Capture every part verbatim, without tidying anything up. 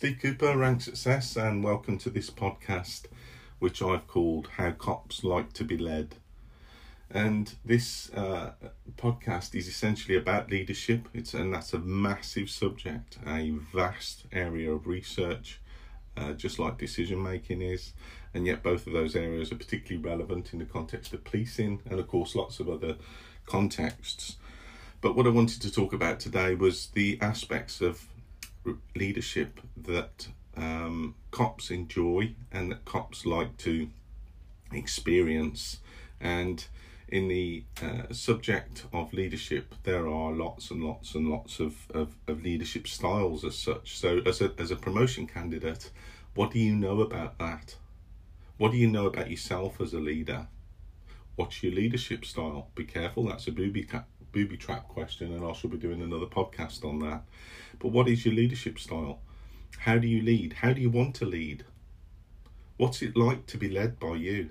Steve Cooper, Rank Success, and welcome to this podcast, which I've called How Cops Like to be Led. And this uh, podcast is essentially about leadership. It's and that's a massive subject, a vast area of research, uh, just like decision making is. And yet both of those areas are particularly relevant in the context of policing and, of course, lots of other contexts. But what I wanted to talk about today was the aspects of leadership that um, cops enjoy and that cops like to experience. And in the uh, subject of leadership, there are lots and lots and lots of, of, of leadership styles as such. So as a, as a promotion candidate, what do you know about that? What do you know about yourself as a leader? What's your leadership style? Be careful, that's a booby trap, booby trap question, and I shall be doing another podcast on that. But what is your leadership style? How do you lead? How do you want to lead? What's it like to be led by you?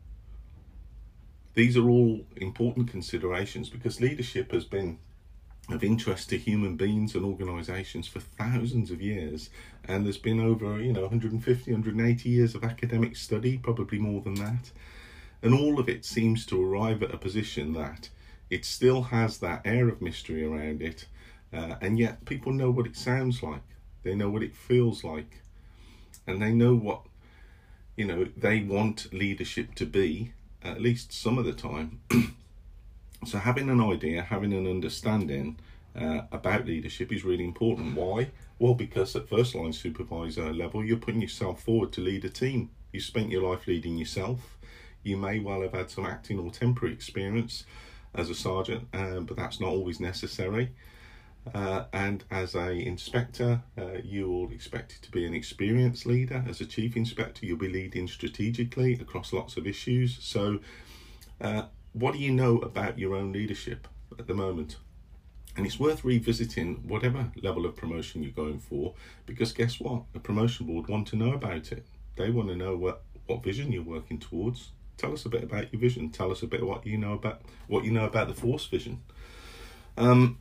These are all important considerations because leadership has been of interest to human beings and organisations for thousands of years, and there's been over, you know, one hundred fifty, one hundred eighty years of academic study, probably more than that. And all of it seems to arrive at a position that it still has that air of mystery around it, uh, and yet people know what it sounds like. They know what it feels like, and they know what, you know, they want leadership to be, at least some of the time. So having an idea, having an understanding uh, about leadership is really important. Why? Well, because at first line supervisor level, you're putting yourself forward to lead a team. You spent your life leading yourself. You may well have had some acting or temporary experience as a sergeant, uh, but that's not always necessary. Uh, and as a inspector, uh, you will expect it to be an experienced leader. As a chief inspector, you'll be leading strategically across lots of issues. So uh, what do you know about your own leadership at the moment? And it's worth revisiting whatever level of promotion you're going for, because guess what? The promotion board want to know about it. They want to know what, what vision you're working towards. Tell us a bit about your vision. Tell us a bit what you know about what you know about the force vision. Um,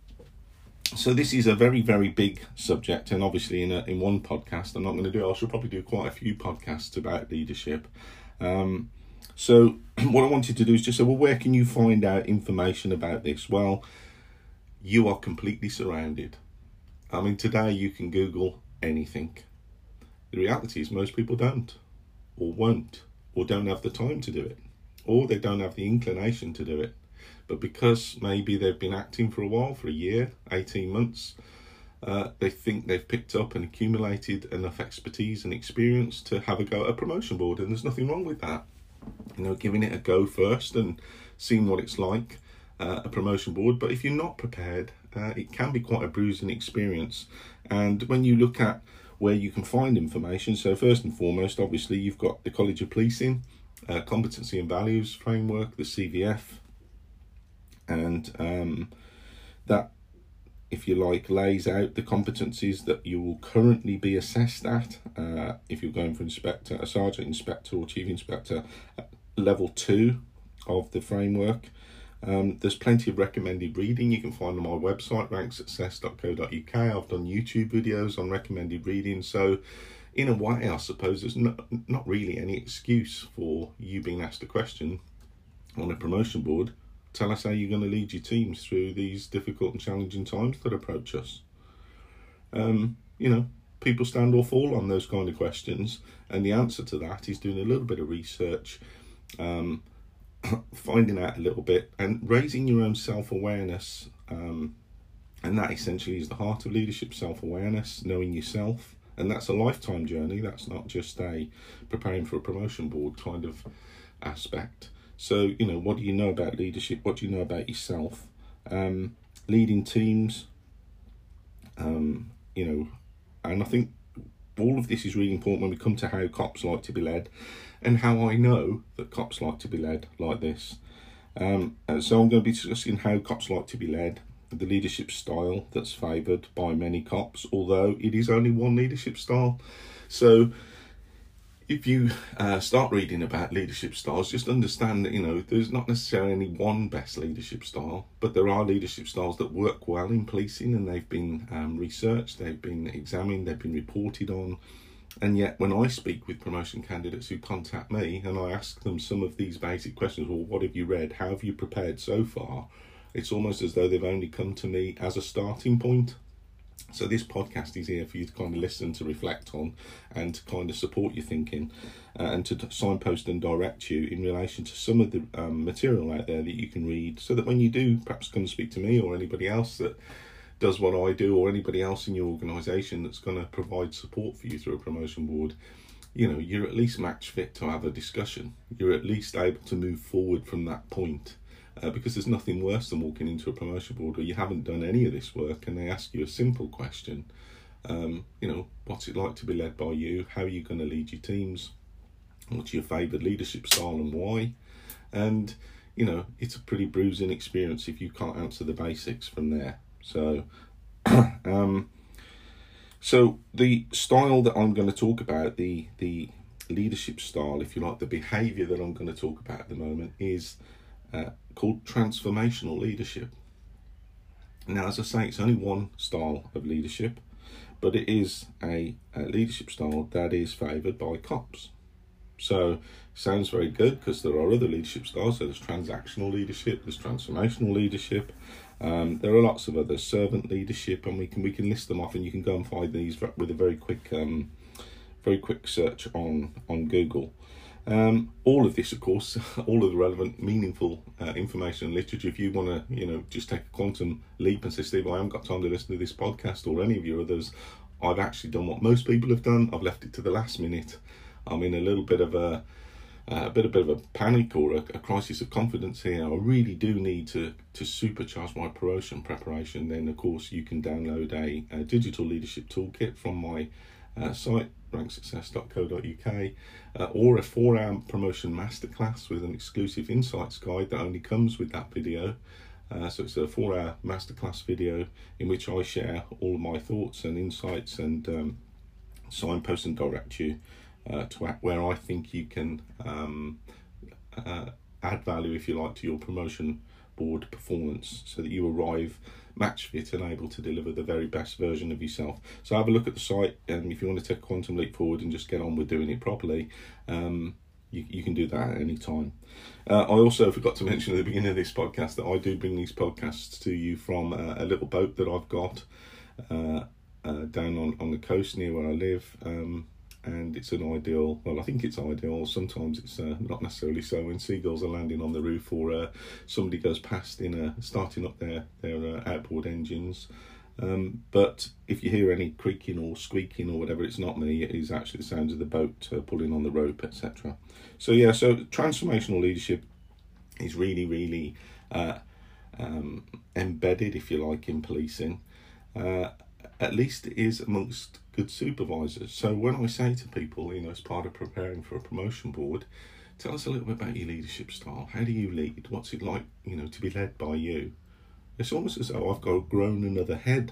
so this is a very, very big subject, and obviously in a, in one podcast, I'm not going to do. I should probably do quite a few podcasts about leadership. Um, so what I wanted to do is just say, well, where can you find out information about this? Well, you are completely surrounded. I mean, today you can Google anything. The reality is most people don't, or won't, or don't have the time to do it, or they don't have the inclination to do it. But because maybe they've been acting for a while, for a year, eighteen months, uh, they think they've picked up and accumulated enough expertise and experience to have a go at a promotion board, and there's nothing wrong with that. You know, giving it a go first and seeing what it's like, uh, a promotion board. But if you're not prepared, uh, it can be quite a bruising experience. And when you look at where you can find information, so first and foremost, obviously, you've got the College of Policing, uh, Competency and Values Framework, the C V F, and um, that, if you like, lays out the competencies that you will currently be assessed at uh, if you're going for inspector, a sergeant inspector or chief inspector, level two of the framework. Um, there's plenty of recommended reading. You can find on my website, rank success dot co dot uk. I've done YouTube videos on recommended reading. So in a way, I suppose there's not, not really any excuse for you being asked a question on a promotion board. Tell us how you're going to lead your teams through these difficult and challenging times that approach us. Um, you know, people stand or fall on those kind of questions. And the answer to that is doing a little bit of research, um, finding out a little bit and raising your own self-awareness, um, and that essentially is the heart of leadership, self-awareness, knowing yourself, and that's a lifetime journey. That's not just a preparing for a promotion board kind of aspect. So, you know, what do you know about leadership? What do you know about yourself? Um, leading teams, um, you know, and I think all of this is really important when we come to how cops like to be led, and how I know that cops like to be led like this. Um, so I'm going to be discussing how cops like to be led, the leadership style that's favoured by many cops, although it is only one leadership style. So if you uh, start reading about leadership styles, just understand that, you know, there's not necessarily any one best leadership style, but there are leadership styles that work well in policing, and they've been um, researched, they've been examined, they've been reported on. And yet when I speak with promotion candidates who contact me and I ask them some of these basic questions, well, what have you read? How have you prepared so far? It's almost as though they've only come to me as a starting point. So this podcast is here for you to kind of listen, to reflect on, and to kind of support your thinking, uh, and to signpost and direct you in relation to some of the um, material out there that you can read, so that when you do perhaps come and speak to me or anybody else that does what I do, or anybody else in your organisation that's going to provide support for you through a promotion board, you know, you're at least match fit to have a discussion. You're at least able to move forward from that point. Uh, because there's nothing worse than walking into a promotion board where you haven't done any of this work and they ask you a simple question. Um, you know, what's it like to be led by you? How are you going to lead your teams? What's your favoured leadership style and why? And, you know, it's a pretty bruising experience if you can't answer the basics from there. So, um, so the style that I'm going to talk about, the the leadership style, if you like, the behaviour that I'm going to talk about at the moment is Uh, called transformational leadership. Now, as I say, it's only one style of leadership, but it is a, a leadership style that is favoured by cops. So, sounds very good because there are other leadership styles. So there's transactional leadership, there's transformational leadership. Um, there are lots of others, servant leadership, and we can we can list them off, and you can go and find these with a very quick, um, very quick search on on Google. Um, all of this, of course, all of the relevant, meaningful uh, information and literature. If you want to, you know, just take a quantum leap and say, Steve, I haven't got time to listen to this podcast or any of your others, I've actually done what most people have done. I've left it to the last minute. I'm in a little bit of a, a bit, a bit of a panic or a, a crisis of confidence here. I really do need to to supercharge my promotion preparation. Then, of course, you can download a, a digital leadership toolkit from my uh, site, rank success dot co dot uk, uh, or a four-hour promotion masterclass with an exclusive insights guide that only comes with that video. Uh, so it's a four-hour masterclass video in which I share all of my thoughts and insights and um, signpost and direct you uh, to where I think you can um, uh, add value, if you like, to your promotion board performance, so that you arrive match fit and able to deliver the very best version of yourself. So have a look at the site, and if you want to take a quantum leap forward and just get on with doing it properly, um, you, you can do that at any time. Uh, I also forgot to mention at the beginning of this podcast that I do bring these podcasts to you from uh, a little boat that I've got uh, uh, down on, on the coast near where I live. Um, and it's an ideal, well, I think it's ideal, sometimes it's uh, not necessarily so, when seagulls are landing on the roof, or uh, somebody goes past in a, starting up their, their uh, outboard engines. Um, but if you hear any creaking or squeaking or whatever, it's not me, it is actually the sounds of the boat uh, pulling on the rope, et cetera. So yeah, so transformational leadership is really, really uh, um, embedded, if you like, in policing. Uh, at least it is amongst good supervisors. So when I say to people, you know, as part of preparing for a promotion board, tell us a little bit about your leadership style. How do you lead? What's it like, you know, to be led by you? It's almost as though I've got grown another head.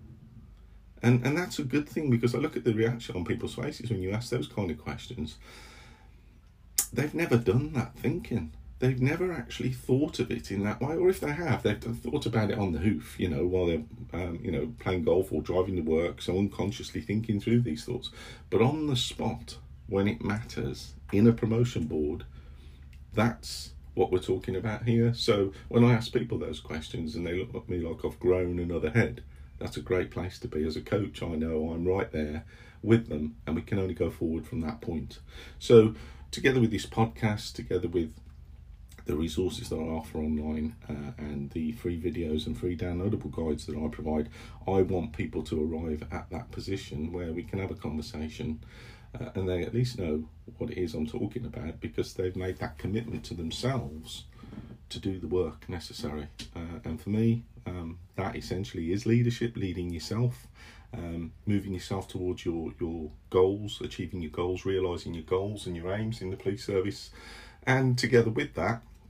And and that's a good thing, because I look at the reaction on people's faces when you ask those kind of questions. They've never done that thinking. They've never actually thought of it in that way, or if they have, they've thought about it on the hoof, you know, while they're, um, you know, playing golf or driving to work, so unconsciously thinking through these thoughts. But on the spot, when it matters, in a promotion board, that's what we're talking about here. So when I ask people those questions and they look at me like I've grown another head, that's a great place to be. As a coach, I know I'm right there with them, and we can only go forward from that point. So together with this podcast, together with the resources that I offer online uh, and the free videos and free downloadable guides that I provide, I want people to arrive at that position where we can have a conversation uh, and they at least know what it is I'm talking about, because they've made that commitment to themselves to do the work necessary. Uh, and for me, um, that essentially is leadership, leading yourself, um, moving yourself towards your, your goals, achieving your goals, realising your goals and your aims in the police service. And together with that,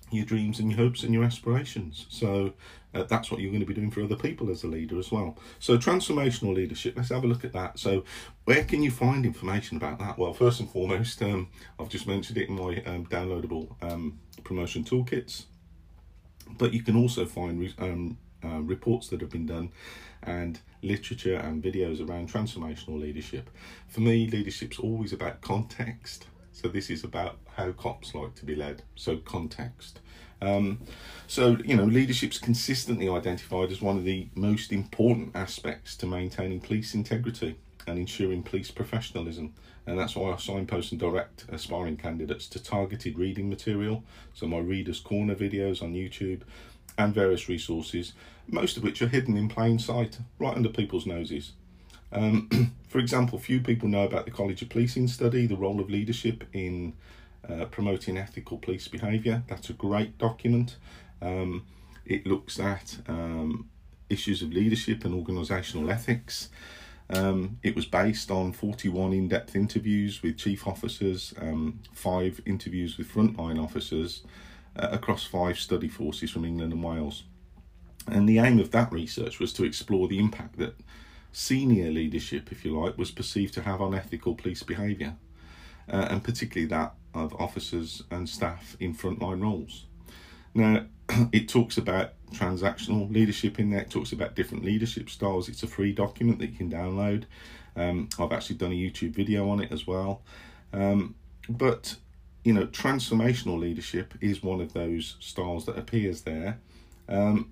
your dreams and your hopes and your aspirations. So uh, that's what you're going to be doing for other people as a leader as well. So transformational leadership, let's have a look at that. So where can you find information about that? Well, first and foremost, um, I've just mentioned it in my um, downloadable um, promotion toolkits, but you can also find re- um, uh, reports that have been done and literature and videos around transformational leadership. For me, leadership's always about context. So this is about how cops like to be led. So context. Um, so, you know, leadership's consistently identified as one of the most important aspects to maintaining police integrity and ensuring police professionalism. And that's why I signpost and direct aspiring candidates to targeted reading material. So my Reader's Corner videos on YouTube and various resources, most of which are hidden in plain sight, right under people's noses. Um, for example, few people know about the College of Policing study, the role of leadership in uh, promoting ethical police behaviour. That's a great document. Um, it looks at um, issues of leadership and organisational ethics. Um, it was based on forty-one in-depth interviews with chief officers, um, five interviews with frontline officers uh, across five study forces from England and Wales. And the aim of that research was to explore the impact that senior leadership, if you like, was perceived to have on ethical police behaviour, uh, and particularly that of officers and staff in frontline roles. Now, it talks about transactional leadership in there, it talks about different leadership styles. It's a free document that you can download. Um, I've actually done a YouTube video on it as well. Um, but, you know, transformational leadership is one of those styles that appears there. Um,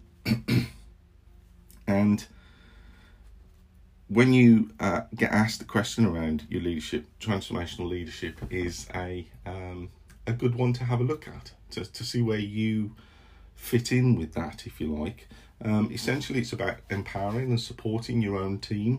and when you uh, get asked the question around your leadership, transformational leadership is a um, a good one to have a look at, to, to see where you fit in with that, if you like. Um, essentially, it's about empowering and supporting your own team.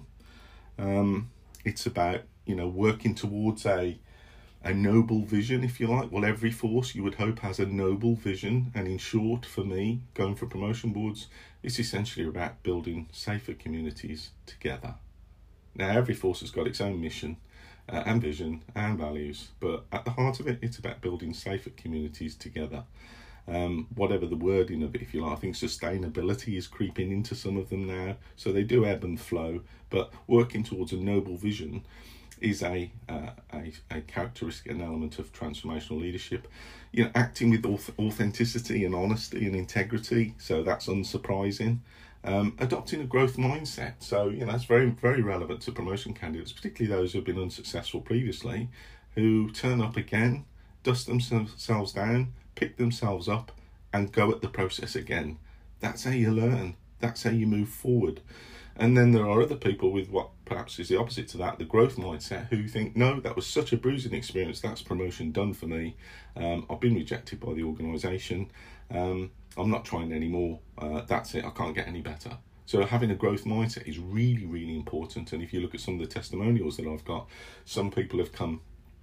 Um, it's about, you know, working towards a a noble vision, if you like. Well, every force you would hope has a noble vision, and in short, for me, going for promotion boards, it's essentially about building safer communities together. Now, every force has got its own mission uh, and vision and values, but at the heart of it, it's about building safer communities together. Um, whatever the wording of it, if you like. I think sustainability is creeping into some of them now, so they do ebb and flow, but working towards a noble vision is a, uh, a a characteristic, an element of transformational leadership. You know, acting with auth- authenticity and honesty and integrity, so that's unsurprising. Um, adopting a growth mindset, so you know that's very very relevant to promotion candidates, particularly those who have been unsuccessful previously, who turn up again, dust themselves down, pick themselves up, and go at the process again. That's how you learn. That's how you move forward. And then there are other people with what perhaps is the opposite to that, the growth mindset, who think, no, that was such a bruising experience, that's promotion done for me. Um, I've been rejected by the organisation. Um, I'm not trying anymore. Uh, that's it. I can't get any better. So having a growth mindset is really, really important. And if you look at some of the testimonials that I've got, some people have come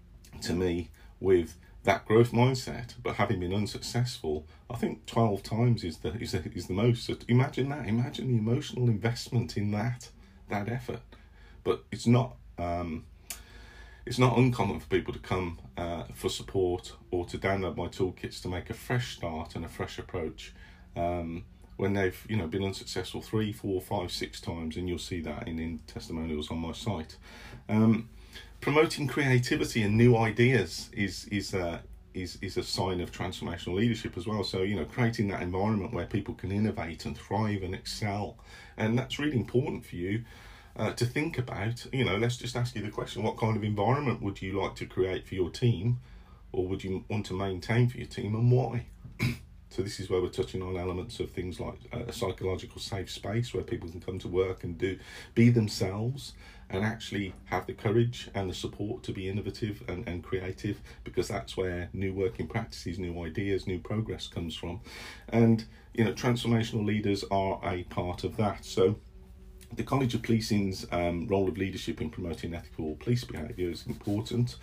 to me with that growth mindset, but having been unsuccessful, I think twelve times is the is the, is the most. So imagine that. Imagine the emotional investment in that that effort. But it's not um, it's not uncommon for people to come uh, for support or to download my toolkits to make a fresh start and a fresh approach um, when they've you know been unsuccessful three, four, five, six times, and you'll see that in, in testimonials on my site. Um, Promoting creativity and new ideas is is uh, is is a sign of transformational leadership as well. So you know, creating that environment where people can innovate and thrive and excel, and that's really important for you uh, to think about. You know, let's just ask you the question: what kind of environment would you like to create for your team, or would you want to maintain for your team, and why? So this is where we're touching on elements of things like a psychological safe space where people can come to work and do be themselves and actually have the courage and the support to be innovative and, and creative, because that's where new working practices, new ideas, new progress comes from. And, you know, transformational leaders are a part of that. So the College of Policing's um, role of leadership in promoting ethical police behaviour is important.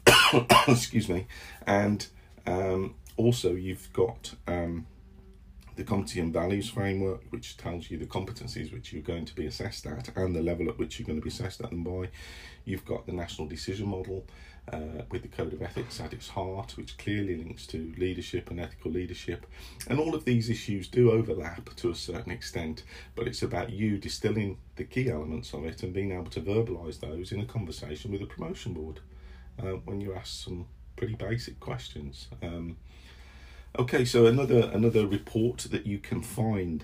Excuse me. And um, also you've got um, the competency and values framework, which tells you the competencies which you're going to be assessed at and the level at which you're going to be assessed at them by. You've got the national decision model uh, with the code of ethics at its heart, which clearly links to leadership and ethical leadership. And all of these issues do overlap to a certain extent, but it's about you distilling the key elements of it and being able to verbalise those in a conversation with a promotion board uh, when you ask some pretty basic questions. Um, okay, so another another report that you can find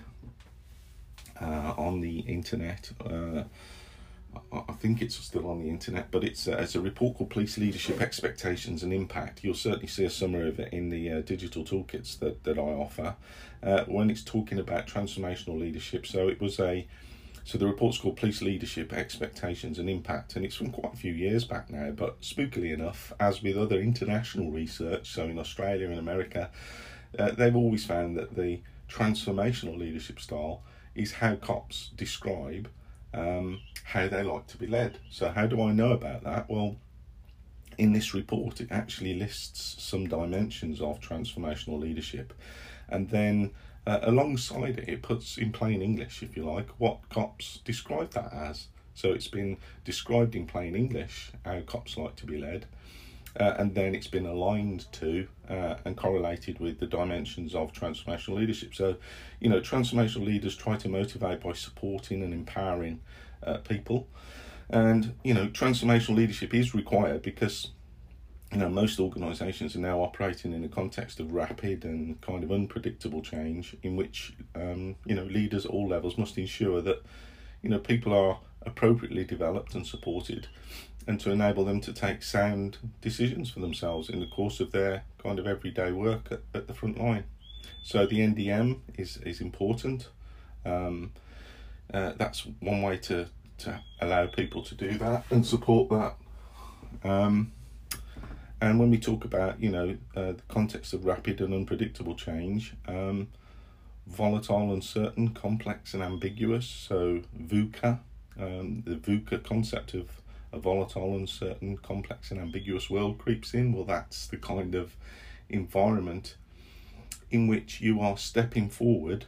uh, on the internet. Uh, I think it's still on the internet, but it's a, it's a report called Police Leadership Expectations and Impact. You'll certainly see a summary of it in the uh, digital toolkits that, that I offer uh, when it's talking about transformational leadership. So it was a, so the report's called Police Leadership Expectations and Impact, and it's from quite a few years back now, but spookily enough, as with other international research, so in Australia and America, uh, they've always found that the transformational leadership style is how cops describe Um, how they like to be led. So how do I know about that? Well, in this report, it actually lists some dimensions of transformational leadership, and then uh, alongside it, it puts in plain English, if you like, what cops describe that as. So it's been described in plain English how cops like to be led, uh, and then it's been aligned to uh, and correlated with the dimensions of transformational leadership. So, you know, transformational leaders try to motivate by supporting and empowering uh, people. And, you know, transformational leadership is required because, you know, most organisations are now operating in a context of rapid and kind of unpredictable change in which, um, you know, leaders at all levels must ensure that, you know, people are appropriately developed and supported, and to enable them to take sound decisions for themselves in the course of their kind of everyday work at, at the front line. So the N D M is, is important. Um, uh, that's one way to, to allow people to do that and support that. Um, and when we talk about, you know, uh, the context of rapid and unpredictable change, um, volatile, uncertain, complex and ambiguous, so VUCA, um, the VUCA concept of a volatile, uncertain, complex and ambiguous world creeps in. Well, that's the kind of environment in which you are stepping forward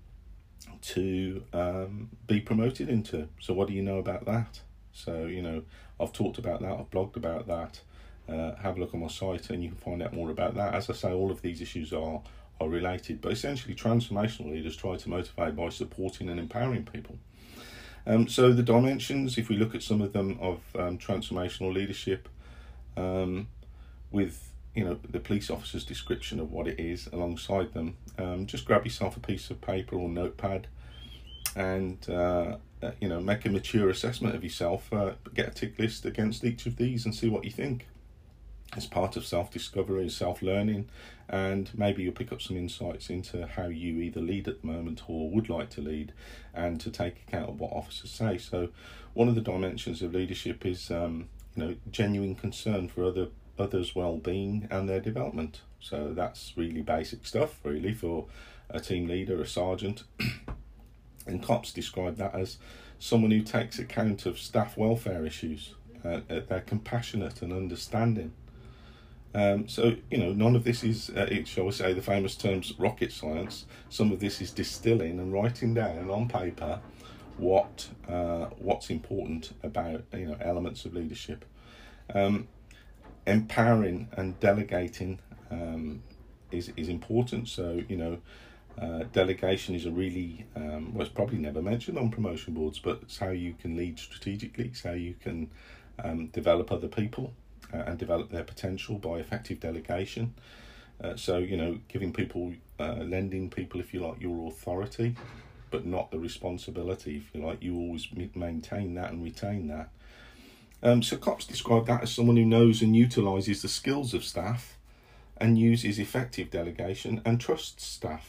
to um, be promoted into. So what do you know about that? So, you know, I've talked about that, I've blogged about that. Uh, have a look on my site and you can find out more about that. As I say, all of these issues are, are related, but essentially transformational leaders try to motivate by supporting and empowering people. Um, so the dimensions, if we look at some of them of um, transformational leadership, um, with, you know, the police officer's description of what it is alongside them, um, just grab yourself a piece of paper or notepad and, uh, uh, you know, make a mature assessment of yourself, uh, get a tick list against each of these and see what you think. As part of self-discovery, self-learning, and maybe you'll pick up some insights into how you either lead at the moment or would like to lead, and to take account of what officers say. So one of the dimensions of leadership is um, you know, genuine concern for other others' well-being and their development. So that's really basic stuff really for a team leader, a sergeant. And cops describe that as someone who takes account of staff welfare issues. Uh, they're compassionate and understanding. Um, so, you know, none of this is, uh, it, shall we say, the famous terms rocket science. Some of this is distilling and writing down on paper what uh, what's important about, you know, elements of leadership. Um, empowering and delegating um, is, is important. So, you know, uh, delegation is a really, um, well, it's probably never mentioned on promotion boards, but it's how you can lead strategically. It's how you can um, develop other people. Uh, and develop their potential by effective delegation. Uh, so, you know, giving people, uh, lending people, if you like, your authority, but not the responsibility, if you like. You always maintain that and retain that. Um, so cops describe that as someone who knows and utilises the skills of staff and uses effective delegation and trusts staff.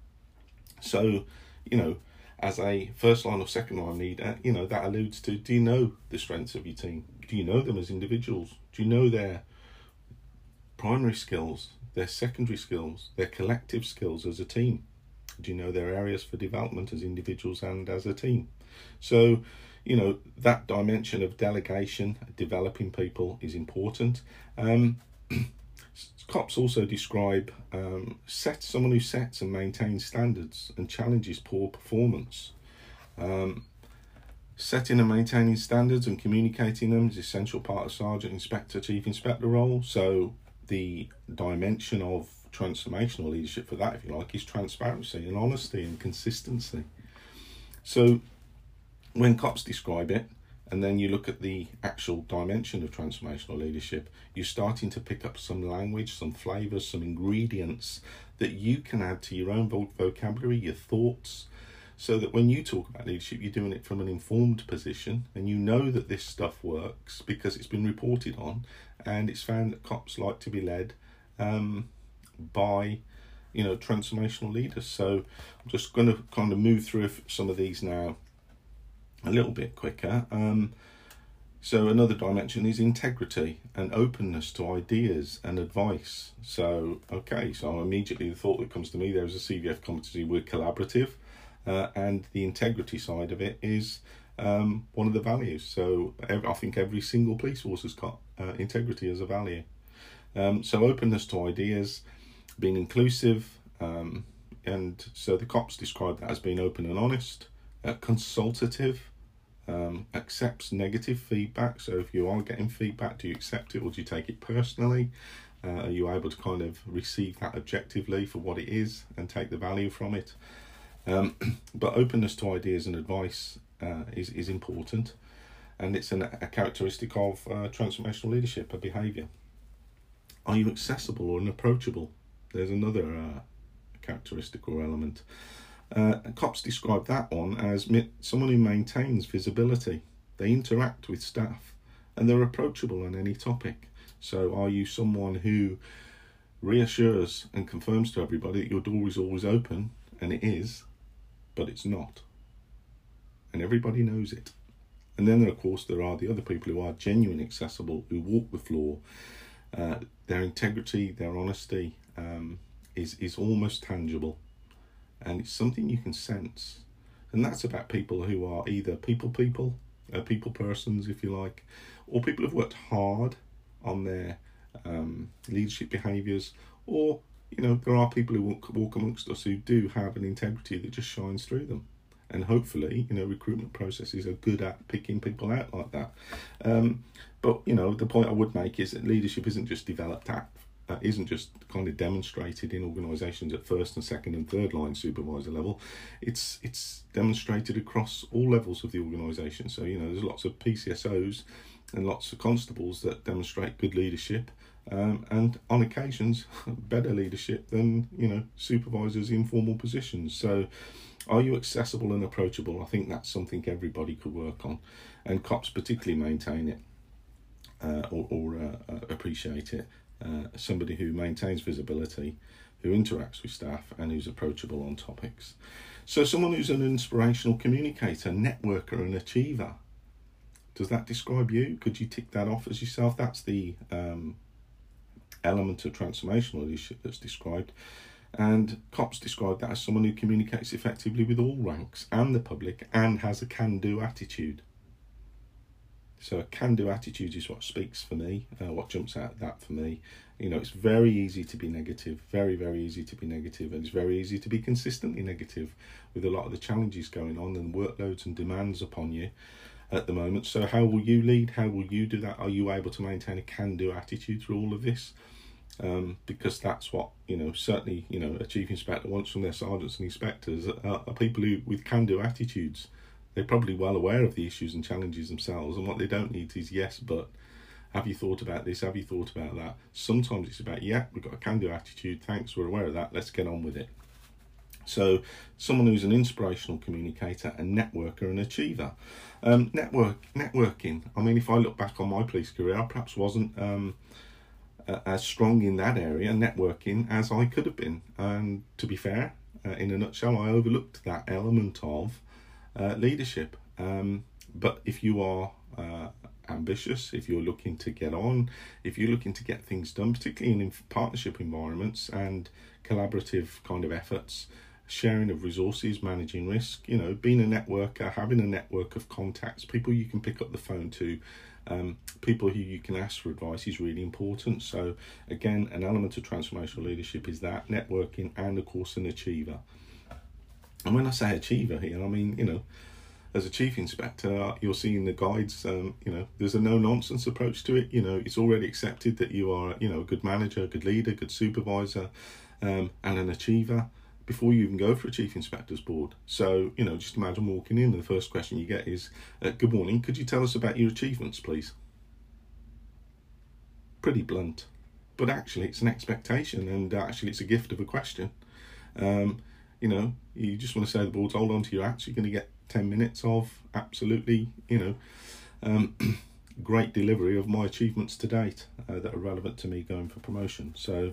So, you know, as a first line or second line leader, you know, that alludes to, do you know the strengths of your team? Do you know them as individuals? Do you know their primary skills, their secondary skills, their collective skills as a team? Do you know their areas for development as individuals and as a team? So, you know, that dimension of delegation, developing people is important. Um, COPs also describe um, set someone who sets and maintains standards and challenges poor performance. Um, setting and maintaining standards and communicating them is an essential part of Sergeant Inspector Chief Inspector role. So the dimension of transformational leadership for that, if you like, is transparency and honesty and consistency. So when COPs describe it, and then you look at the actual dimension of transformational leadership, you're starting to pick up some language, some flavours, some ingredients that you can add to your own vocabulary, your thoughts, so that when you talk about leadership, you're doing it from an informed position, and you know that this stuff works because it's been reported on, and it's found that COPs like to be led um, by, you know, transformational leaders. So I'm just going to kind of move through some of these now a little bit quicker. Um, so another dimension is integrity and openness to ideas and advice. So, okay, so immediately the thought that comes to me there is a C V F competency word collaborative, uh, and the integrity side of it is um, one of the values. So every, I think every single police force has got uh, integrity as a value. Um, so openness to ideas, being inclusive, um, and so the COPs describe that as being open and honest, uh, consultative, um, accepts negative feedback. So if you are getting feedback, do you accept it or do you take it personally? Uh, are you able to kind of receive that objectively for what it is and take the value from it? Um, but openness to ideas and advice uh, is, is important, and it's an, a characteristic of uh, transformational leadership, a behaviour. Are you accessible or approachable? There's another uh, characteristic or element. Uh, COPs describe that one as someone who maintains visibility. They interact with staff and they're approachable on any topic. So are you someone who reassures and confirms to everybody that your door is always open? And it is, but it's not. And everybody knows it. And then, of course, there are the other people who are genuinely accessible, who walk the floor. Uh, their integrity, their honesty um, is, is almost tangible. And it's something you can sense. And that's about people who are either people people, uh, people persons, if you like, or people who've worked hard on their um, leadership behaviours, or, you know, there are people who walk, walk amongst us who do have an integrity that just shines through them. And hopefully, you know, recruitment processes are good at picking people out like that. Um, but, you know, the point I would make is that leadership isn't just developed at Uh, isn't just kind of demonstrated in organisations at first and second and third line supervisor level. It's it's demonstrated across all levels of the organisation. So, you know, there's lots of P C S Os and lots of constables that demonstrate good leadership, um, and on occasions better leadership than, you know, supervisors in formal positions. So are you accessible and approachable? I think that's something everybody could work on, and COPs particularly maintain it uh, or, or uh, uh, appreciate it. Uh, somebody who maintains visibility, who interacts with staff, and who's approachable on topics. So someone who's an inspirational communicator, networker, and achiever. Does that describe you? Could you tick that off as yourself? That's the um, element of transformational leadership that's described. And COPs describe that as someone who communicates effectively with all ranks and the public and has a can-do attitude. So a can-do attitude is what speaks for me, uh, what jumps out at that for me. You know, it's very easy to be negative, very, very easy to be negative, and it's very easy to be consistently negative with a lot of the challenges going on and workloads and demands upon you at the moment. So how will you lead? How will you do that? Are you able to maintain a can-do attitude through all of this? Um, because that's what, you know, certainly, you know, a chief inspector wants from their sergeants and inspectors are, are people who with can-do attitudes. They're probably well aware of the issues and challenges themselves, and what they don't need is yes, but have you thought about this? Have you thought about that? Sometimes it's about, yeah, we've got a can-do attitude, thanks, we're aware of that, let's get on with it. So someone who's an inspirational communicator, a networker, and achiever. Um, network networking, I mean, if I look back on my police career, I perhaps wasn't um, uh, as strong in that area, networking, as I could have been. And to be fair, uh, in a nutshell, I overlooked that element of Uh, leadership. Um, but if you are uh, ambitious, if you're looking to get on, if you're looking to get things done, particularly in partnership environments and collaborative kind of efforts, sharing of resources, managing risk, you know, being a networker, having a network of contacts, people you can pick up the phone to Um, people who you can ask for advice is really important. So again, an element of transformational leadership is that, networking, and of course an achiever. And when I say achiever here, I mean, you know, as a chief inspector, you're seeing the guides, um, you know, there's a no-nonsense approach to it. You know, it's already accepted that you are, you know, a good manager, a good leader, good supervisor, um, and an achiever before you even go for a chief inspector's board. So, you know, just imagine walking in and the first question you get is, uh, good morning, could you tell us about your achievements, please? Pretty blunt, but actually it's an expectation, and actually it's a gift of a question. Um, you know, you just want to say to the board, hold on to your hats, you're going to get ten minutes of absolutely, you know, um, great delivery of my achievements to date uh, that are relevant to me going for promotion. So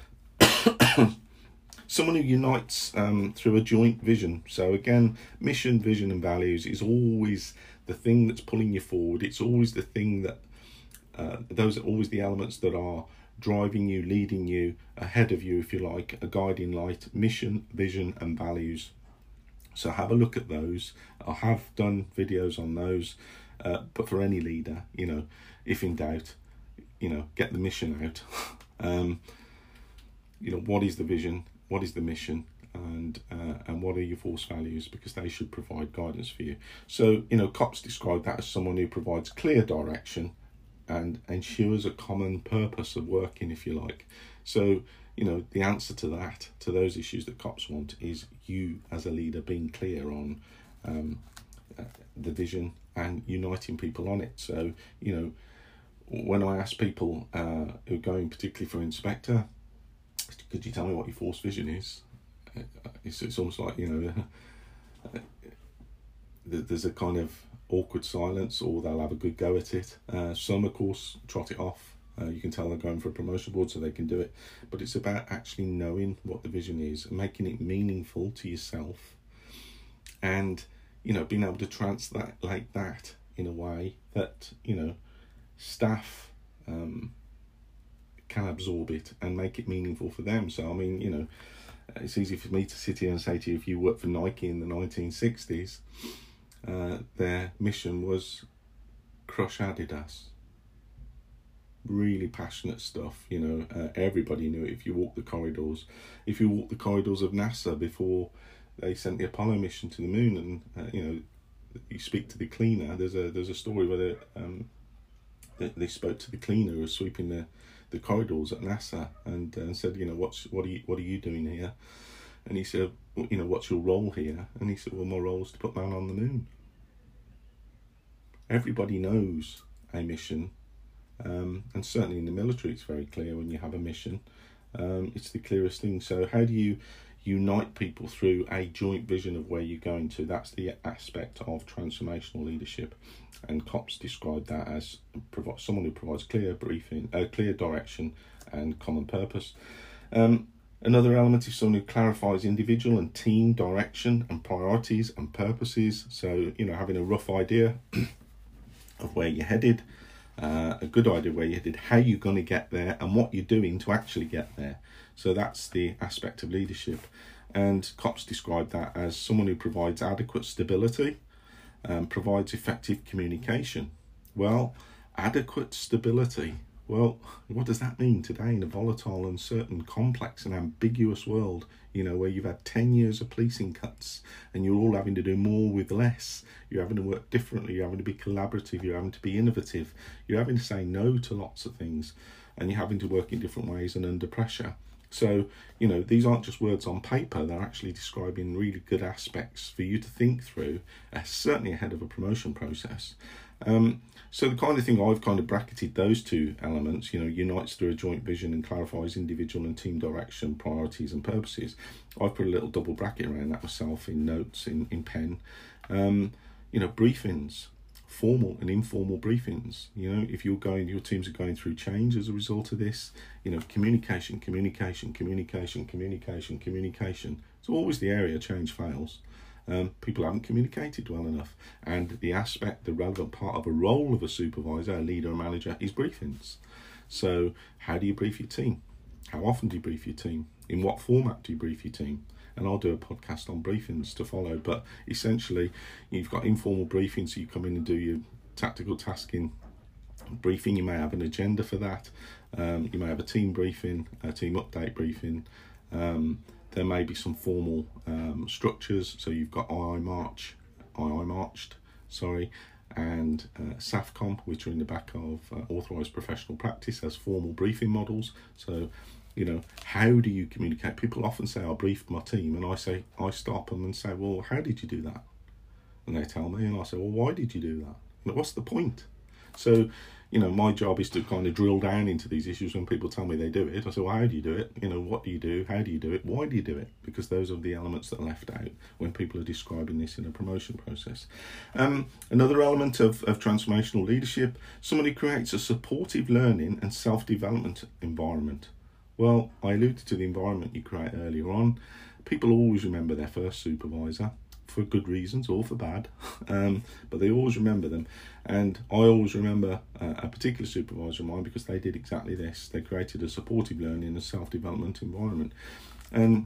someone who unites um, through a joint vision. So again, mission, vision and values is always the thing that's pulling you forward. It's always the thing that, uh, those are always the elements that are driving you, leading you, ahead of you, if you like, a guiding light. Mission, vision and values. So have a look at those. I have done videos on those, uh, but for any leader, you know, if in doubt, you know, get the mission out. um, you know, what is the vision? What is the mission? And uh, and what are your force values? Because they should provide guidance for you. So, you know, COPS described that as someone who provides clear direction and ensures a common purpose of working, if you like. So, you know, the answer to that, to those issues that COPS want, is you as a leader being clear on um, uh, the vision and uniting people on it. So, you know, when I ask people uh, who are going particularly for inspector, could you tell me what your force vision is? It's, it's almost like, you know, there's a kind of awkward silence, or they'll have a good go at it. Uh, some, of course, trot it off. Uh, you can tell they're going for a promotion board so they can do it. But it's about actually knowing what the vision is and making it meaningful to yourself. And, you know, being able to translate that in a way that, you know, staff um, can absorb it and make it meaningful for them. So, I mean, you know, it's easy for me to sit here and say to you, if you worked for Nike in the nineteen sixties, uh, their mission was crush Adidas. Really passionate stuff, you know, uh, everybody knew it. If you walk the corridors, if you walk the corridors of NASA before they sent the Apollo mission to the moon, and, uh, you know, you speak to the cleaner, there's a there's a story where they, um, they, they spoke to the cleaner who was sweeping the, the corridors at NASA, and, uh, and said, you know, what's what are you what are you doing here? And he said, well, you know, what's your role here? And he said, well, my role is to put man on the moon. Everybody knows a mission. Um, and certainly in the military, it's very clear when you have a mission. Um, it's the clearest thing. So how do you unite people through a joint vision of where you're going to? That's the aspect of transformational leadership. And COPS described that as provi- someone who provides clear briefing, uh, clear direction and common purpose. Um, another element is someone who clarifies individual and team direction and priorities and purposes. So, you know, having a rough idea of where you're headed, Uh, a good idea where you're headed, how you're going to get there, and what you're doing to actually get there. So that's the aspect of leadership. And COPS described that as someone who provides adequate stability, um, provides effective communication. Well, adequate stability. Well, what does that mean today in a volatile, uncertain, complex and ambiguous world, you know, where you've had ten years of policing cuts and you're all having to do more with less. You're having to work differently. You're having to be collaborative. You're having to be innovative. You're having to say no to lots of things, and you're having to work in different ways and under pressure. So, you know, these aren't just words on paper. They're actually describing really good aspects for you to think through, uh, certainly ahead of a promotion process. Um, so the kind of thing I've kind of bracketed those two elements, you know, unites through a joint vision and clarifies individual and team direction, priorities and purposes. I've put a little double bracket around that myself in notes, in, in pen. Um, you know, briefings, formal and informal briefings. You know, if you're going, your teams are going through change as a result of this, you know, communication, communication, communication, communication, communication. It's always the area change fails. Um, people haven't communicated well enough. And the aspect, the relevant part of a role of a supervisor, a leader, a manager is briefings. So how do you brief your team? How often do you brief your team? In what format do you brief your team? And I'll do a podcast on briefings to follow. But essentially, you've got informal briefings, so you come in and do your tactical tasking briefing, you may have an agenda for that. Um, you may have a team briefing, a team update briefing. Um, there may be some formal um, structures. So you've got I I March, I I Marched, sorry, and uh, SAFCOM, which are in the back of uh, authorised professional practice as formal briefing models. So, you know, how do you communicate? People often say, I briefed my team, and I say, I stop them and say, well, how did you do that? And they tell me, and I say, well, why did you do that? You know, what's the point? So, you know, my job is to kind of drill down into these issues. When people tell me they do it, I say, well, how do you do it? You know, what do you do? How do you do it? Why do you do it? Because those are the elements that are left out when people are describing this in a promotion process. Um, another element of, of transformational leadership, somebody creates a supportive learning and self-development environment. Well, I alluded to the environment you create earlier on. People always remember their first supervisor, for good reasons or for bad, um, but they always remember them. And I always remember uh, a particular supervisor of mine because they did exactly this. They created a supportive learning and self-development environment. And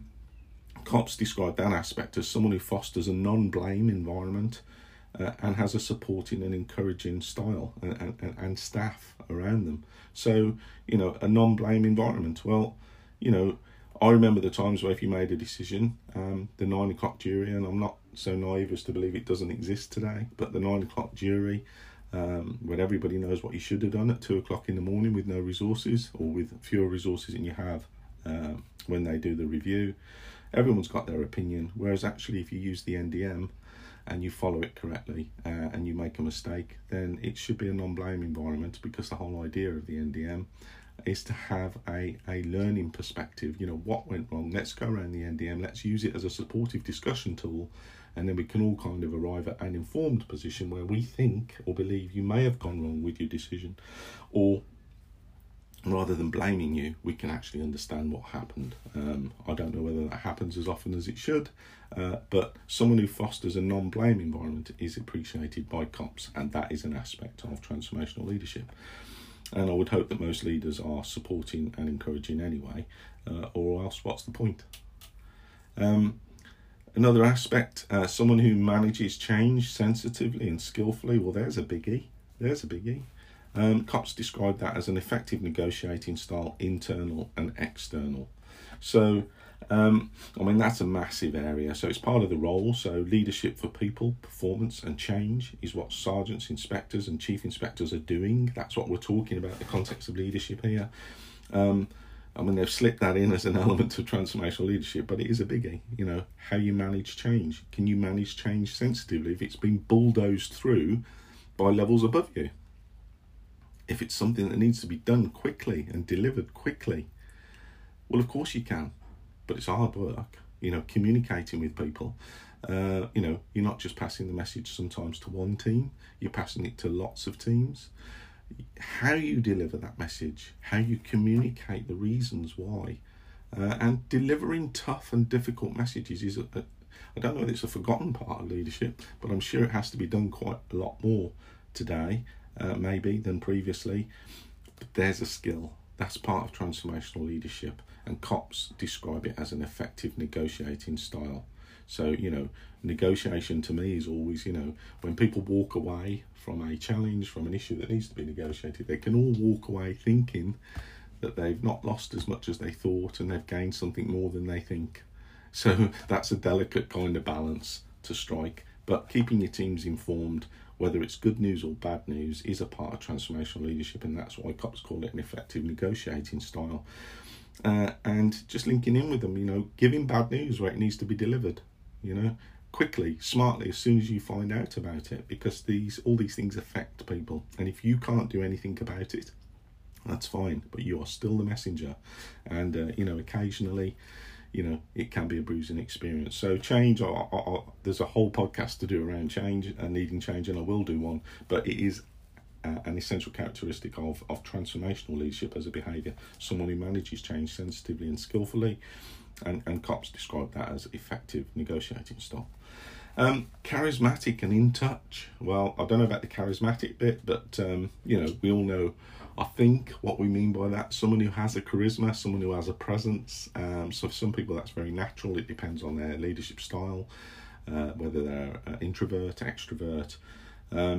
COPS described that aspect as someone who fosters a non-blame environment uh, and has a supporting and encouraging style and, and, and staff around them. So, you know, a non-blame environment. Well, you know, I remember the times where if you made a decision, um, the nine o'clock jury, and I'm not so naive as to believe it doesn't exist today, but the nine o'clock jury, um, when everybody knows what you should have done at two o'clock in the morning with no resources or with fewer resources than you have uh, when they do the review, everyone's got their opinion. Whereas actually if you use the N D M and you follow it correctly uh, and you make a mistake, then it should be a non-blame environment, because the whole idea of the N D M is to have a, a learning perspective. You know, what went wrong? Let's go around the N D M, let's use it as a supportive discussion tool, and then we can all kind of arrive at an informed position where we think or believe you may have gone wrong with your decision, or rather than blaming you, we can actually understand what happened. Um, I don't know whether that happens as often as it should, uh, but someone who fosters a non-blame environment is appreciated by COPS, and that is an aspect of transformational leadership. And I would hope that most leaders are supporting and encouraging anyway, uh, or else what's the point? Um, another aspect, uh, someone who manages change sensitively and skillfully. Well, there's a biggie. There's a biggie. Um, COPS described that as an effective negotiating style, internal and external. So, um, I mean, that's a massive area. So it's part of the role. So leadership for people, performance and change is what sergeants, inspectors and chief inspectors are doing. That's what we're talking about, the context of leadership here. Um, I mean, they've slipped that in as an element of transformational leadership, but it is a biggie. You know, how you manage change. Can you manage change sensitively if it's been bulldozed through by levels above you? If it's something that needs to be done quickly and delivered quickly, well, of course you can, but it's hard work, you know, communicating with people. Uh, you know, you're not just passing the message sometimes to one team, you're passing it to lots of teams. How you deliver that message, how you communicate the reasons why, uh, and delivering tough and difficult messages is, a, a, I don't know if it's a forgotten part of leadership, but I'm sure it has to be done quite a lot more today. Uh, maybe than previously, but there's a skill. That's part of transformational leadership, and COPS describe it as an effective negotiating style. So, you know, negotiation to me is always, you know, when people walk away from a challenge, from an issue that needs to be negotiated, they can all walk away thinking that they've not lost as much as they thought and they've gained something more than they think. So that's a delicate kind of balance to strike, but keeping your teams informed, whether it's good news or bad news, is a part of transformational leadership, and that's why COPS call it an effective negotiating style. Uh, and just linking in with them, you know, giving bad news where it needs to be delivered, you know, quickly, smartly, as soon as you find out about it, because these all these things affect people. And if you can't do anything about it, that's fine, but you are still the messenger. And, uh, you know, occasionally, you know, it can be a bruising experience. So change, I, I, I, there's a whole podcast to do around change and needing change, and I will do one, but it is uh, an essential characteristic of, of transformational leadership as a behaviour, someone who manages change sensitively and skillfully, and, and COPS describe that as effective negotiating style. Um, charismatic and in touch. Well, I don't know about the charismatic bit, but, um, you know, we all know, I think, what we mean by that. Someone who has a charisma, someone who has a presence. Um, so for some people that's very natural. It depends on their leadership style, uh, whether they're uh, introvert, extrovert. Um,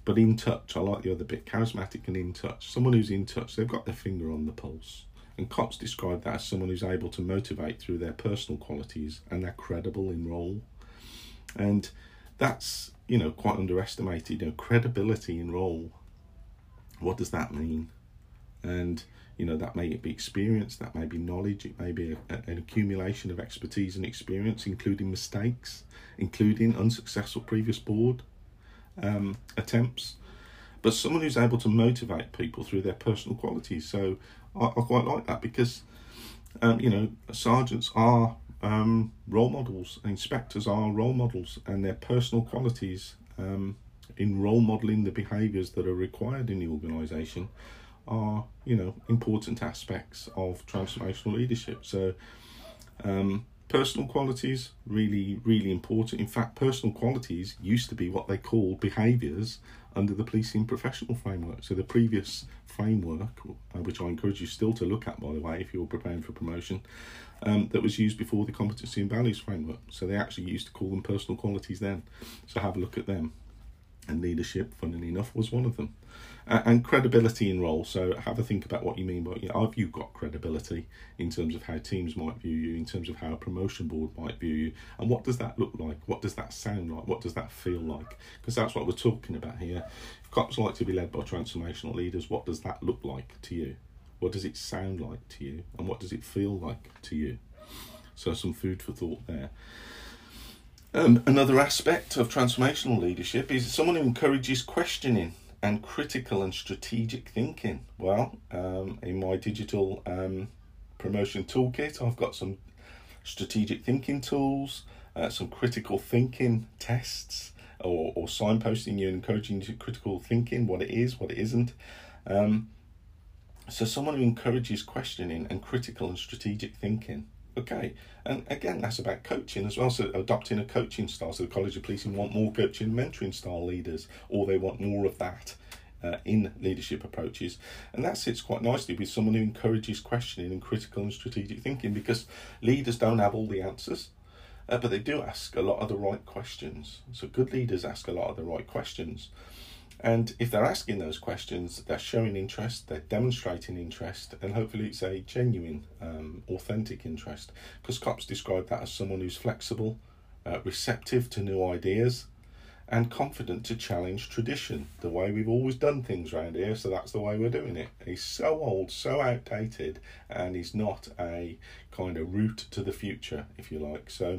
but in touch. I like the other bit, charismatic and in touch. Someone who's in touch, they've got their finger on the pulse. And Copps described that as someone who's able to motivate through their personal qualities, and they're credible in role. And that's, you know, quite underestimated. You know, credibility in role. What does that mean? And, you know, that may be experience, that may be knowledge, it may be a, a, an accumulation of expertise and experience, including mistakes, including unsuccessful previous board um, attempts. But someone who's able to motivate people through their personal qualities. So I, I quite like that because, um, you know, sergeants are um, role models, inspectors are role models, and their personal qualities um, in role modelling the behaviours that are required in the organisation are, you know, important aspects of transformational leadership. So um, personal qualities, really, really important. In fact, personal qualities used to be what they called behaviours under the policing professional framework. So the previous framework, uh, which I encourage you still to look at, by the way, if you're preparing for promotion, um, that was used before the competency and values framework. So they actually used to call them personal qualities then. So have a look at them. And leadership, funnily enough, was one of them. Uh, and credibility in role. So have a think about what you mean by, you know, have you got credibility in terms of how teams might view you, in terms of how a promotion board might view you, and what does that look like? What does that sound like? What does that feel like? Because that's what we're talking about here. If Copps like to be led by transformational leaders, what does that look like to you? What does it sound like to you? And what does it feel like to you? So some food for thought there. Um, another aspect of transformational leadership is someone who encourages questioning and critical and strategic thinking. Well, um, in my digital um, promotion toolkit, I've got some strategic thinking tools, uh, some critical thinking tests, or, or signposting you, encouraging you to critical thinking, what it is, what it isn't. Um, so someone who encourages questioning and critical and strategic thinking. Okay, and again, that's about coaching as well. So adopting a coaching style. So the College of Policing want more coaching and mentoring style leaders, or they want more of that uh, in leadership approaches. And that sits quite nicely with someone who encourages questioning and critical and strategic thinking, because leaders don't have all the answers, uh, but they do ask a lot of the right questions. So good leaders ask a lot of the right questions. And if they're asking those questions, they're showing interest, they're demonstrating interest, and hopefully it's a genuine, um, authentic interest. Because Copps described that as someone who's flexible, uh, receptive to new ideas, and confident to challenge tradition, the way we've always done things around here, so that's the way we're doing it. He's so old, so outdated, and he's not a kind of route to the future, if you like. So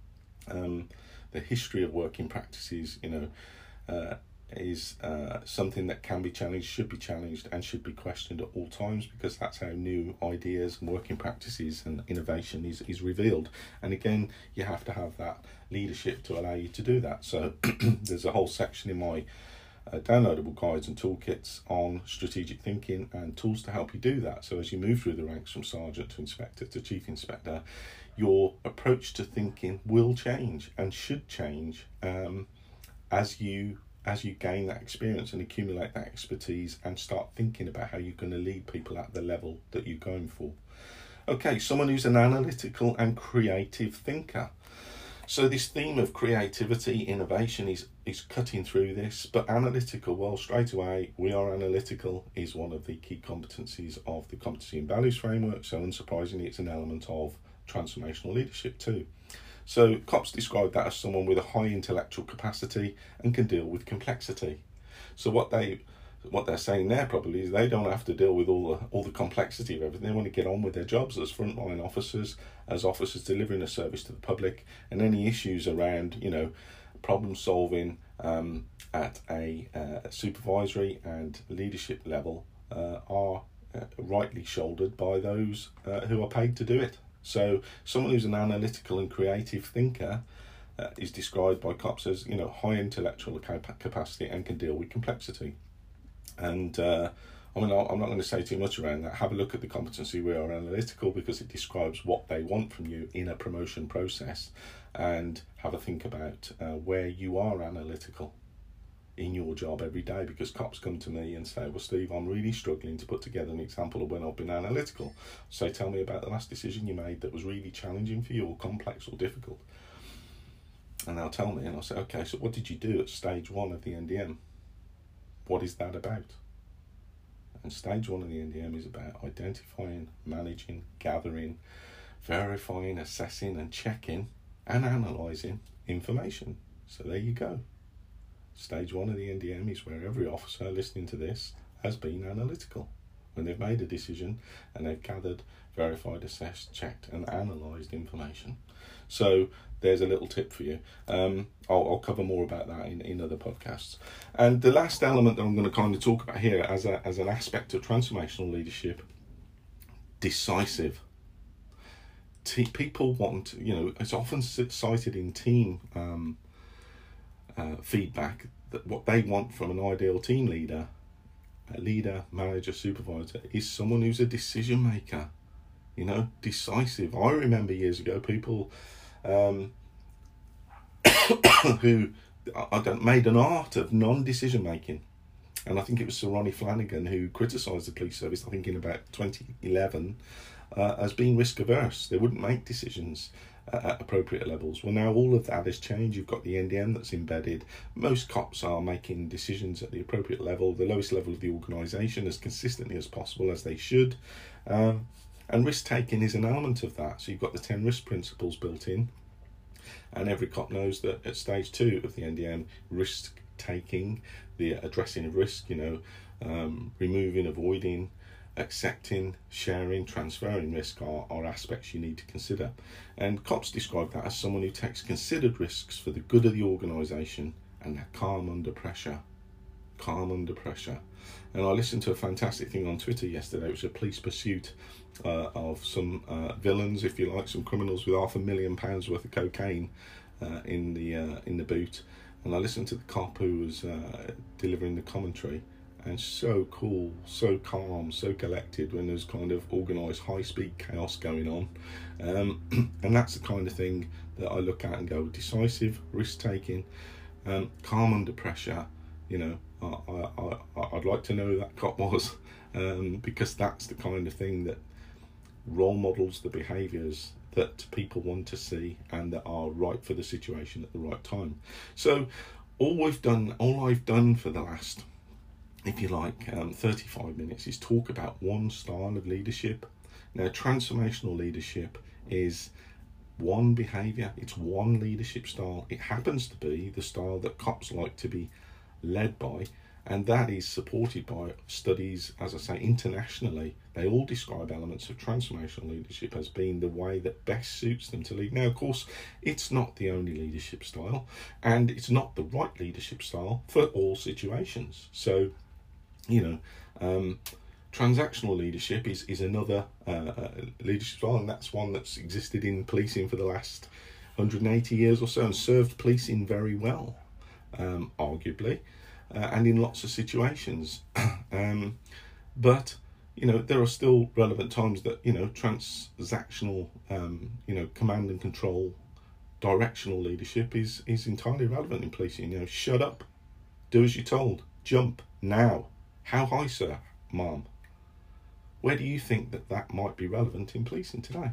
um, the history of working practices, you know, uh, is uh, something that can be challenged, should be challenged, and should be questioned at all times, because that's how new ideas and working practices and innovation is, is revealed. And again, you have to have that leadership to allow you to do that. So there's a whole section in my uh, downloadable guides and toolkits on strategic thinking and tools to help you do that. So as you move through the ranks from sergeant to inspector to chief inspector, your approach to thinking will change and should change um, as you as you gain that experience and accumulate that expertise and start thinking about how you're going to lead people at the level that you're going for. Okay, someone who's an analytical and creative thinker. So this theme of creativity, innovation is, is cutting through this, but analytical, well, straight away, we are analytical is one of the key competencies of the Competency and Values Framework, so unsurprisingly, it's an element of transformational leadership too. So Copps described that as someone with a high intellectual capacity and can deal with complexity. So what they what they're saying there probably is they don't have to deal with all the all the complexity of everything. They want to get on with their jobs as frontline officers, as officers delivering a service to the public, and any issues around, you know, problem solving um, at a uh, supervisory and leadership level uh, are uh, rightly shouldered by those uh, who are paid to do it. So someone who's an analytical and creative thinker uh, is described by Copps as, you know, high intellectual capacity and can deal with complexity. And uh, I mean, I'm not going to say too much around that. Have a look at the competency we are analytical, because it describes what they want from you in a promotion process, and have a think about uh, where you are analytical in your job every day, because Copps come to me and say, well, Steve, I'm really struggling to put together an example of when I've been analytical. So tell me about the last decision you made that was really challenging for you, or complex or difficult. And they'll tell me, and I'll say, okay, so what did you do at stage one of the N D M? what is that about? And stage one of the N D M is about identifying, managing, gathering, verifying, assessing and checking and analysing information. So there you go. Stage one of the N D M is where every officer listening to this has been analytical. When they've made a decision and they've gathered, verified, assessed, checked and analysed information. So there's a little tip for you. Um, I'll, I'll cover more about that in, in other podcasts. And the last element that I'm going to kind of talk about here as a as an aspect of transformational leadership, decisive. Te- people want, you know, it's often cited in team um, uh, feedback that what they want from an ideal team leader, a leader, manager, supervisor, is someone who's a decision maker, you know, decisive. I remember years ago people um, who I don't made an art of non-decision making, and I think it was Sir Ronnie Flanagan who criticised the police service, I think in about twenty eleven, uh, as being risk averse. They wouldn't make decisions uh, at appropriate levels. Well, now all of that has changed. You've got the N D M that's embedded. Most cops are making decisions at the appropriate level, the lowest level of the organisation, as consistently as possible, as they should. Um, and risk taking is an element of that. So you've got the ten risk principles built in. And every cop knows that at stage two of the N D M, risk taking, the addressing of risk, you know, um, removing, avoiding, accepting, sharing, transferring risk are, are aspects you need to consider. And cops describe that as someone who takes considered risks for the good of the organisation and they're calm under pressure. Calm under pressure. And I listened to a fantastic thing on Twitter yesterday. It was a police pursuit uh, of some uh, villains, if you like, some criminals with half a million pounds worth of cocaine uh, in the uh, in the boot. And I listened to the cop who was uh, delivering the commentary, and so cool, so calm, so collected when there's kind of organised high-speed chaos going on. Um, and that's the kind of thing that I look at and go, decisive, risk-taking, um, calm under pressure. You know, I, I, I, I'd like to know who that cop was, um, because that's the kind of thing that role models the behaviours that people want to see and that are right for the situation at the right time. So all we've done, all I've done for the last, if you like, um, thirty-five minutes is talk about one style of leadership. Now, transformational leadership is one behaviour, it's one leadership style. It happens to be the style that cops like to be led by, and that is supported by studies, as I say, internationally. They all describe elements of transformational leadership as being the way that best suits them to lead. Now, of course, it's not the only leadership style, and it's not the right leadership style for all situations. So, you know, um, transactional leadership is, is another uh, uh, leadership style, and that's one that's existed in policing for the last one hundred eighty years or so and served policing very well, um, arguably, uh, and in lots of situations. um, but, you know, there are still relevant times that, you know, transactional, um, you know, command and control, directional leadership is, is entirely relevant in policing. You know, shut up, do as you're told, jump, now. How high, sir, ma'am? Where do you think that that might be relevant in policing today?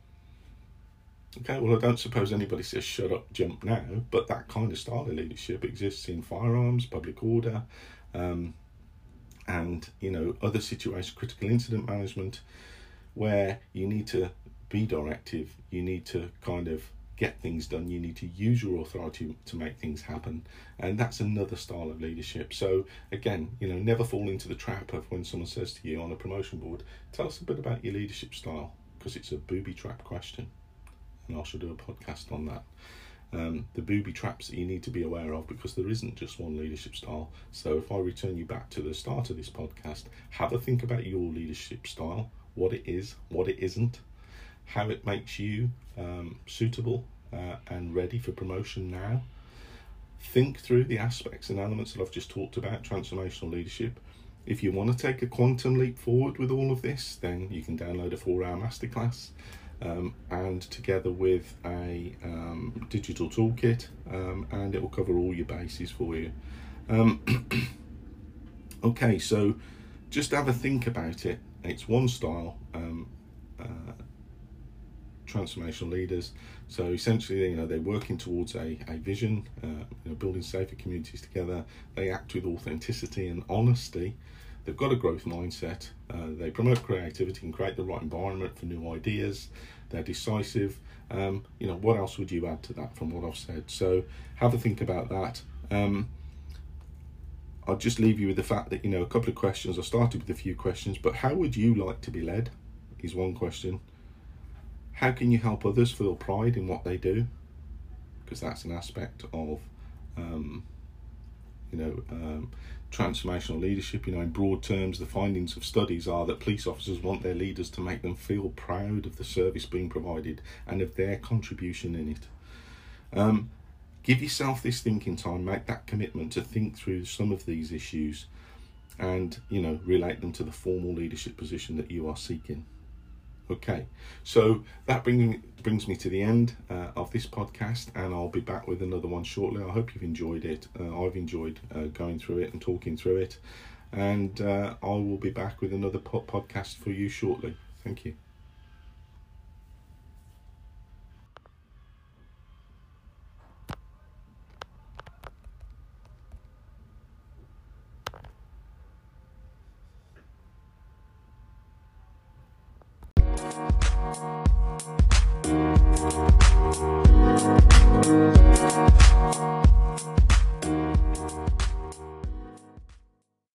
Okay, well, I don't suppose anybody says shut up, jump now, but that kind of style of leadership exists in firearms, public order, um, and, you know, other situations, critical incident management, where you need to be directive, you need to kind of get things done, you need to use your authority to make things happen, and that's another style of leadership. So again, you know, never fall into the trap of when someone says to you on a promotion board, tell us a bit about your leadership style, because it's a booby trap question, and I shall do a podcast on that. Um, the booby traps that you need to be aware of, because there isn't just one leadership style. So if I return you back to the start of this podcast, have a think about your leadership style, what it is, what it isn't, how it makes you um, suitable uh, and ready for promotion now. Think through the aspects and elements that I've just talked about, transformational leadership. If you want to take a quantum leap forward with all of this, then you can download a four-hour masterclass, um, and together with a um, digital toolkit, um, and it will cover all your bases for you. Um, okay, so just have a think about it. It's one style. Um, uh, transformational leaders. So essentially, you know, they're working towards a, a vision, uh, you know, building safer communities together. They act with authenticity and honesty. They've got a growth mindset. Uh, they promote creativity and create the right environment for new ideas. They're decisive. Um, you know, what else would you add to that from what I've said? So have a think about that. Um, I'll just leave you with the fact that, you know, a couple of questions. I started with a few questions, but how would you like to be led is one question. How can you help others feel pride in what they do? Because that's an aspect of, um, you know, um, transformational leadership. You know, in broad terms, the findings of studies are that police officers want their leaders to make them feel proud of the service being provided and of their contribution in it. Um, give yourself this thinking time, make that commitment to think through some of these issues and, you know, relate them to the formal leadership position that you are seeking. Okay, so that bring, brings me to the end uh, of this podcast, and I'll be back with another one shortly. I hope you've enjoyed it. Uh, I've enjoyed uh, going through it and talking through it, and uh, I will be back with another po- podcast for you shortly. Thank you.